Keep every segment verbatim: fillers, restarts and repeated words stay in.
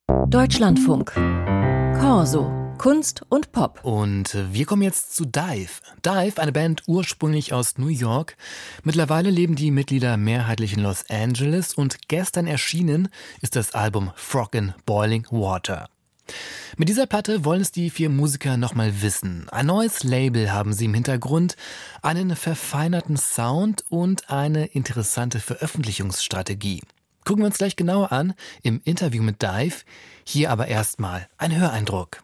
Deutschlandfunk. Corso. Kunst und Pop. Und wir kommen jetzt zu Dive. Dive, eine Band ursprünglich aus New York. Mittlerweile leben die Mitglieder mehrheitlich in Los Angeles und gestern erschienen ist das Album Frog in Boiling Water. Mit dieser Platte wollen es die vier Musiker nochmal wissen. Ein neues Label haben sie im Hintergrund, einen verfeinerten Sound und eine interessante Veröffentlichungsstrategie. Gucken wir uns gleich genauer an im Interview mit Dive. Hier aber erstmal ein Höreindruck.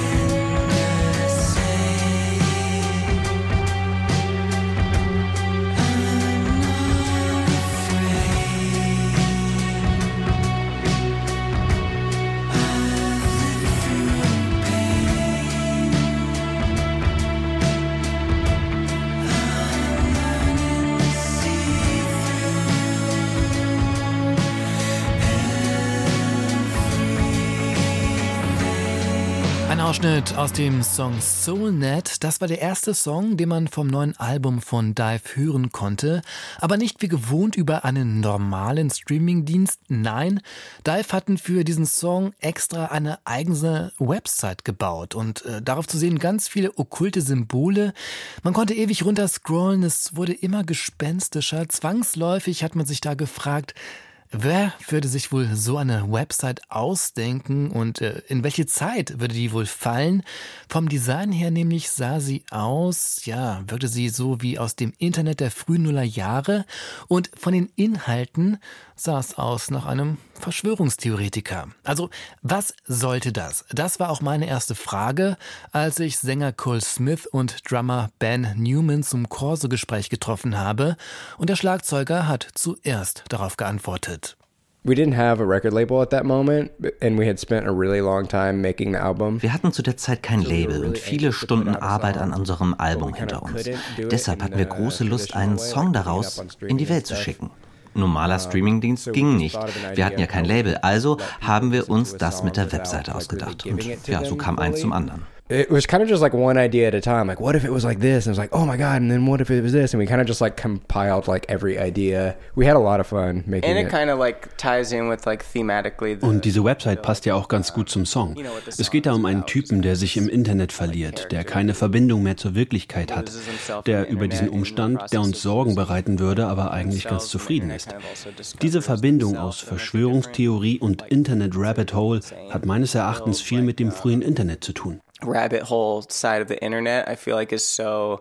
Ausschnitt aus dem Song Soulnet. Das war der erste Song, den man vom neuen Album von Dive hören konnte. Aber nicht wie gewohnt über einen normalen Streamingdienst. Nein, Dive hatten für diesen Song extra eine eigene Website gebaut. Und äh, darauf zu sehen ganz viele okkulte Symbole. Man konnte ewig runterscrollen, es wurde immer gespenstischer. Zwangsläufig hat man sich da gefragt, wer würde sich wohl so eine Website ausdenken und äh, in welche Zeit würde die wohl fallen? Vom Design her nämlich sah sie aus, ja, wirkte sie so wie aus dem Internet der frühen Nullerjahre und von den Inhalten sah es aus nach einem Verschwörungstheoretiker. Also, was sollte das? Das war auch meine erste Frage, als ich Sänger Cole Smith und Drummer Ben Newman zum Corso-Gespräch getroffen habe. Und der Schlagzeuger hat zuerst darauf geantwortet. We didn't have a record label at that moment, and we had spent a really long time making the album. Wir hatten zu der Zeit kein Label und viele Stunden Arbeit an unserem Album hinter uns. Deshalb hatten wir große Lust, einen Song daraus in die Welt zu schicken. Normaler Streamingdienst ging nicht. Wir hatten ja kein Label, also haben wir uns das mit der Webseite ausgedacht. Und ja, so kam eins zum anderen. It was kind of just like one idea at a time. Like, what if it was like this? And it was like, oh my God. And then what if it was this? And we kind of just like compiled like every idea. We had a lot of fun making it. And it kind of like ties in with like thematically. The, Und diese Website passt ja auch ganz gut zum Song. Es geht da um einen Typen, der sich im Internet verliert, der keine Verbindung mehr zur Wirklichkeit hat, der über diesen Umstand, der uns Sorgen bereiten würde, aber eigentlich ganz zufrieden ist. Diese Verbindung aus Verschwörungstheorie und Internet-Rabbit-Hole hat meines Erachtens viel mit dem frühen Internet zu tun. Rabbit hole side of the internet, I feel like is so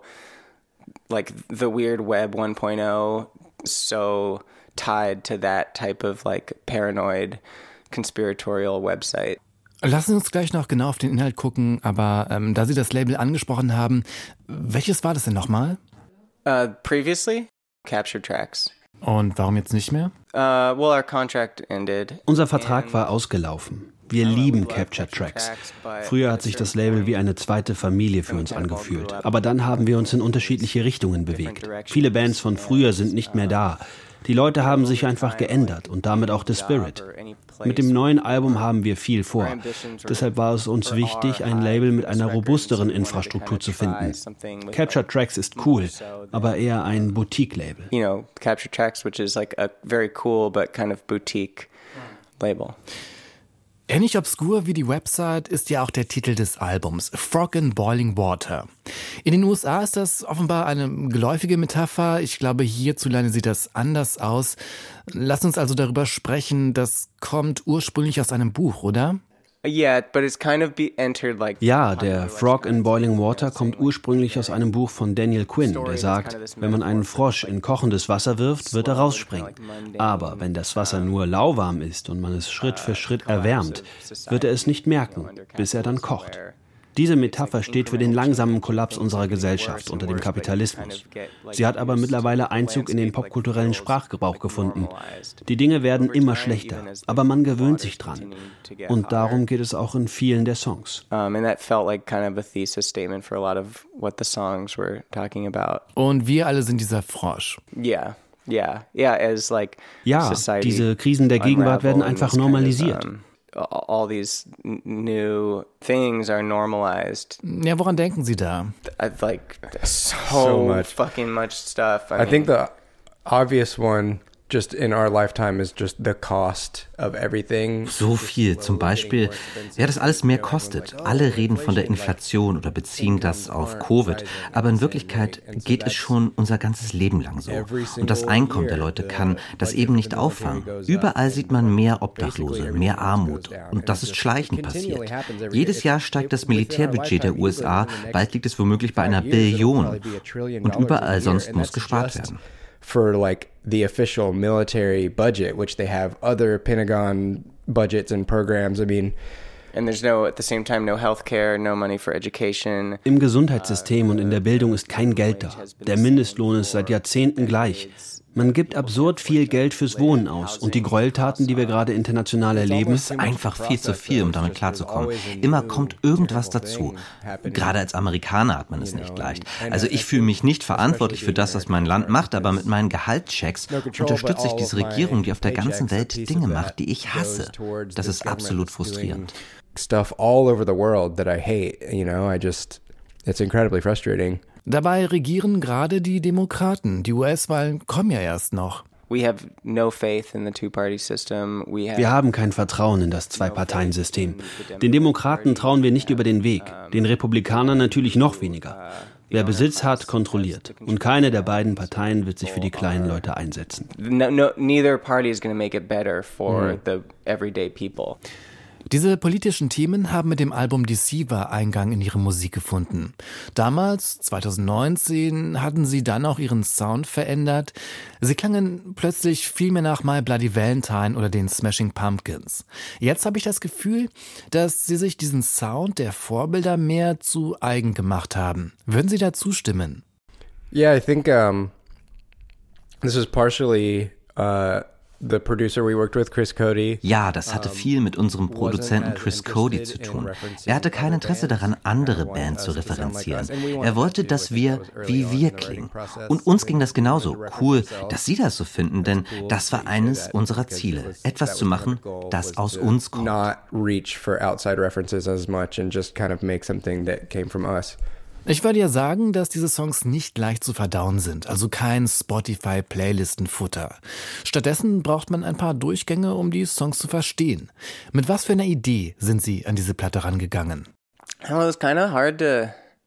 like the weird web one point oh, so tied to that type of like paranoid conspiratorial website. Lassen Sie uns gleich noch genau auf den Inhalt gucken, aber ähm, da Sie das Label angesprochen haben, welches war das denn nochmal? Uh, previously, Captured Tracks. Und warum jetzt nicht mehr? Uh, well, our contract ended. Unser Vertrag war ausgelaufen. Wir lieben Captured Tracks. Früher hat sich das Label wie eine zweite Familie für uns angefühlt. Aber dann haben wir uns in unterschiedliche Richtungen bewegt. Viele Bands von früher sind nicht mehr da. Die Leute haben sich einfach geändert und damit auch der Spirit. Mit dem neuen Album haben wir viel vor. Deshalb war es uns wichtig, ein Label mit einer robusteren Infrastruktur zu finden. Captured Tracks ist cool, aber eher ein Boutique-Label. You know, Captured Tracks, which is like a very cool but kind of boutique label. Ähnlich obskur wie die Website ist ja auch der Titel des Albums, Frog in Boiling Water. In den U S A ist das offenbar eine geläufige Metapher. Ich glaube, hierzulande sieht das anders aus. Lass uns also darüber sprechen, das kommt ursprünglich aus einem Buch, oder? Ja, der Frog in Boiling Water kommt ursprünglich aus einem Buch von Daniel Quinn, der sagt, wenn man einen Frosch in kochendes Wasser wirft, wird er rausspringen. Aber wenn das Wasser nur lauwarm ist und man es Schritt für Schritt erwärmt, wird er es nicht merken, bis er dann kocht. Diese Metapher steht für den langsamen Kollaps unserer Gesellschaft unter dem Kapitalismus. Sie hat aber mittlerweile Einzug in den popkulturellen Sprachgebrauch gefunden. Die Dinge werden immer schlechter, aber man gewöhnt sich dran. Und darum geht es auch in vielen der Songs. Und wir alle sind dieser Frosch. Ja, ja, ja, diese Krisen der Gegenwart werden einfach normalisiert. All these new things are normalized. Ja, woran denken Sie da? I've like so, so much fucking much stuff. I, I mean, think the obvious one just in our lifetime is just the cost of everything. So viel, zum Beispiel, ja, das alles mehr kostet. Alle reden von der Inflation oder beziehen das auf Covid, aber in Wirklichkeit geht es schon unser ganzes Leben lang so. Und das Einkommen der Leute kann das eben nicht auffangen. Überall sieht man mehr Obdachlose, mehr Armut und das ist schleichend passiert. Jedes Jahr steigt das Militärbudget der U S A, bald liegt es womöglich bei einer Billion und überall sonst muss gespart werden. For like the official military budget, which they have other Pentagon budgets and programs. I mean, and there's no, at the same time, no healthcare, no money for education. Im Gesundheitssystem und in der Bildung ist kein Geld da. Der Mindestlohn ist seit Jahrzehnten gleich. Man gibt absurd viel Geld fürs Wohnen aus und die Gräueltaten, die wir gerade international erleben, ist einfach viel zu viel, um damit klarzukommen. Immer kommt irgendwas dazu. Gerade als Amerikaner hat man es nicht leicht. Also ich fühle mich nicht verantwortlich für das, was mein Land macht, aber mit meinen Gehaltschecks unterstütze ich diese Regierung, die auf der ganzen Welt Dinge macht, die ich hasse. Das ist absolut frustrierend. Stuff all over the world that I hate, you know, I just, it's incredibly frustrating. Dabei regieren gerade die Demokraten. Die U S-Wahlen kommen ja erst noch. We have no faith in the two-party system. We have wir haben kein Vertrauen in das Zwei-Parteien-System. Den Demokraten trauen wir nicht über den Weg, den Republikanern natürlich noch weniger. Wer Besitz hat, kontrolliert. Und keine der beiden Parteien wird sich für die kleinen Leute einsetzen. No, no, neither party is going to make it better for the everyday people. Diese politischen Themen haben mit dem Album Deceiver Eingang in ihre Musik gefunden. Damals, zwanzig neunzehn, hatten sie dann auch ihren Sound verändert. Sie klangen plötzlich viel mehr nach My Bloody Valentine oder den Smashing Pumpkins. Jetzt habe ich das Gefühl, dass sie sich diesen Sound der Vorbilder mehr zu eigen gemacht haben. Würden Sie da zustimmen? Yeah, I think um, this is partially uh The producer we worked with, Chris Cody. Ja, das hatte viel mit unserem Produzenten Chris Cody zu tun. Er hatte kein Interesse daran, andere Bands zu referenzieren. Er wollte, dass wir wie wir klingen. Und uns ging das genauso. Cool, dass Sie das so finden, denn das war eines unserer Ziele. Etwas zu machen, das aus uns kommt. Not reach for outside references as much and just kind of make something that came from us. Ich würde ja sagen, dass diese Songs nicht leicht zu verdauen sind, also kein Spotify-Playlistenfutter. Stattdessen braucht man ein paar Durchgänge, um die Songs zu verstehen. Mit was für einer Idee sind Sie an diese Platte rangegangen? Well, it was kind of hard to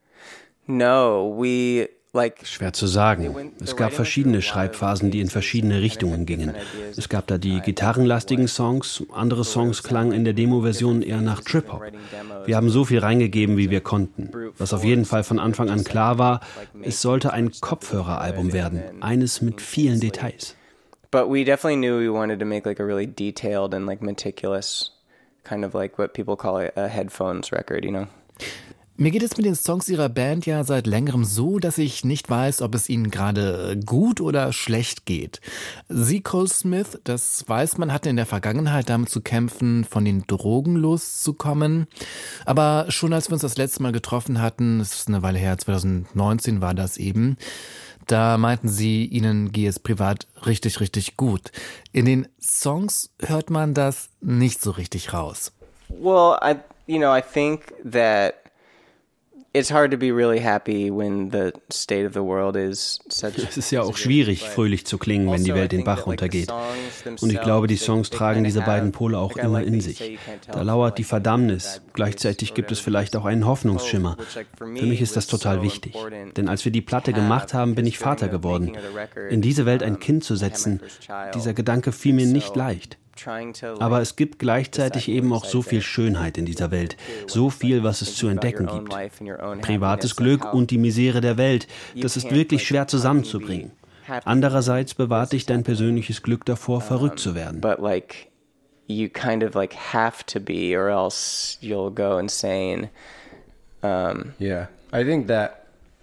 know. We Schwer zu sagen. Es gab verschiedene Schreibphasen, die in verschiedene Richtungen gingen. Es gab da die gitarrenlastigen Songs, andere Songs klangen in der Demo-Version eher nach Trip-Hop. Wir haben so viel reingegeben, wie wir konnten. Was auf jeden Fall von Anfang an klar war, es sollte ein Kopfhöreralbum werden, eines mit vielen Details. But we definitely knew we wanted to make like a really detailed and like meticulous kind of like what people call a headphones record, you know. Mir geht es mit den Songs ihrer Band ja seit längerem so, dass ich nicht weiß, ob es ihnen gerade gut oder schlecht geht. Sie, Cole Smith, das weiß man, hatte in der Vergangenheit damit zu kämpfen, von den Drogen loszukommen. Aber schon als wir uns das letzte Mal getroffen hatten, das ist eine Weile her, zwanzig neunzehn war das eben, da meinten sie, ihnen gehe es privat richtig, richtig gut. In den Songs hört man das nicht so richtig raus. Well, I, you know, I think that it's hard to be really happy when the state of the world is such. Es ist ja auch schwierig, fröhlich zu klingen, wenn die Welt den Bach runtergeht. Und ich glaube, die Songs tragen diese beiden Pole auch immer in sich. Da lauert die Verdammnis. Gleichzeitig gibt es vielleicht auch einen Hoffnungsschimmer. Für mich ist das total wichtig. Denn als wir die Platte gemacht haben, bin ich Vater geworden. In diese Welt ein Kind zu setzen, dieser Gedanke fiel mir nicht leicht. Aber es gibt gleichzeitig eben auch so viel Schönheit in dieser Welt, so viel, was es zu entdecken gibt. Privates Glück und die Misere der Welt, das ist wirklich schwer zusammenzubringen. Andererseits bewahrt dich dein persönliches Glück davor, verrückt zu werden. But like, you kind of like have to be, or else you'll go insane. Um, yeah, I think that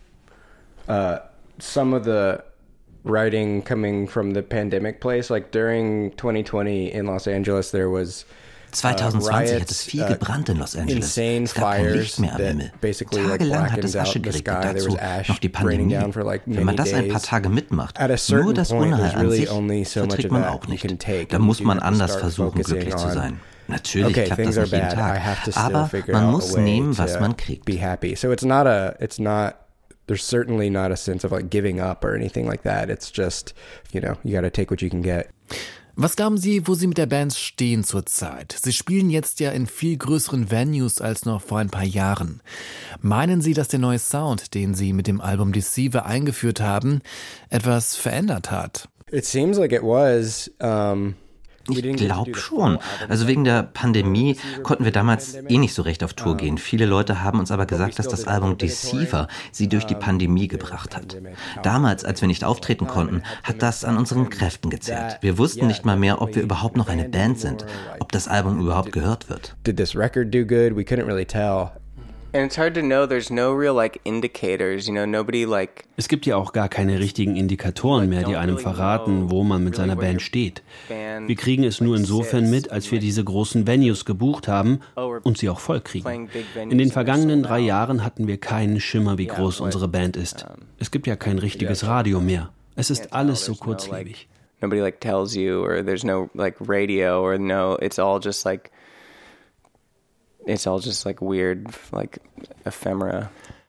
uh, some of the writing coming from the pandemic place, like during twenty twenty in Los Angeles, there was zwanzig zwanzig hat es viel gebrannt in Los Angeles. Es gab kein Licht mehr am Himmel. Tagelang hat es Asche geregnet, dazu noch die Pandemie. Wenn man das ein paar Tage mitmacht, nur das Unheil an sich verträgt man auch nicht. Da muss man anders versuchen, glücklich zu sein. Natürlich okay, klappt das nicht jeden Tag, aber man muss nehmen, was man kriegt. Be happy. So it's not a, it's not there's certainly not a sense of like giving up or anything like that. It's just, you know, you got to take what you can get. Was glauben Sie, wo Sie mit der Band stehen zurzeit? Sie spielen jetzt ja in viel größeren Venues als noch vor ein paar Jahren. Meinen Sie, dass der neue Sound, den Sie mit dem Album Deceiver eingeführt haben, etwas verändert hat? It seems like it was. Um Ich glaube schon. Also wegen der Pandemie konnten wir damals eh nicht so recht auf Tour gehen. Viele Leute haben uns aber gesagt, dass das Album Deceiver sie durch die Pandemie gebracht hat. Damals, als wir nicht auftreten konnten, hat das an unseren Kräften gezerrt. Wir wussten nicht mal mehr, ob wir überhaupt noch eine Band sind, ob das Album überhaupt gehört wird. Did this record do good? We couldn't really tell. And it's hard to know, there's no real like indicators, you know, nobody like... Es gibt ja auch gar keine richtigen Indikatoren mehr, die einem verraten, wo man mit seiner Band steht. Wir kriegen es nur insofern mit, als wir diese großen Venues gebucht haben und sie auch voll kriegen. In den vergangenen drei Jahren hatten wir keinen Schimmer, wie groß unsere Band ist. Es gibt ja kein richtiges Radio mehr. Es ist alles so kurzlebig. Nobody like tells you, or there's no like radio, or no, it's all just like... It's all just like weird, like ephemera.